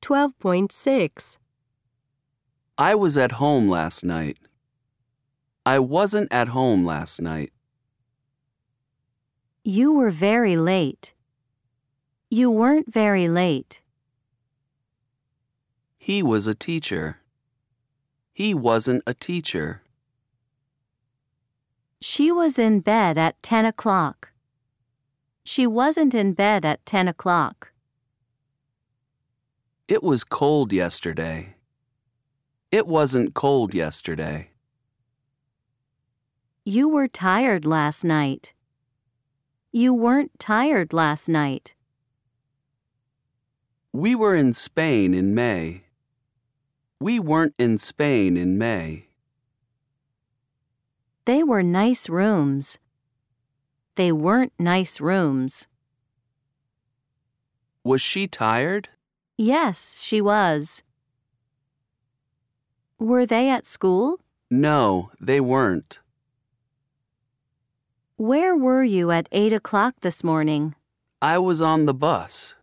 12.6. I was at home last night. I wasn't at home last night. You were very late. You weren't very late. He was a teacher. He wasn't a teacher. She was in bed at 10 o'clock. She wasn't in bed at 10 o'clock. It was cold yesterday. It wasn't cold yesterday. You were tired last night. You weren't tired last night. We were in Spain in May. We weren't in Spain in May. They were nice rooms. They weren't nice rooms. Was she tired? Yes, she was. Were they at school? No, they weren't. Where were you at 8 o'clock this morning? I was on the bus.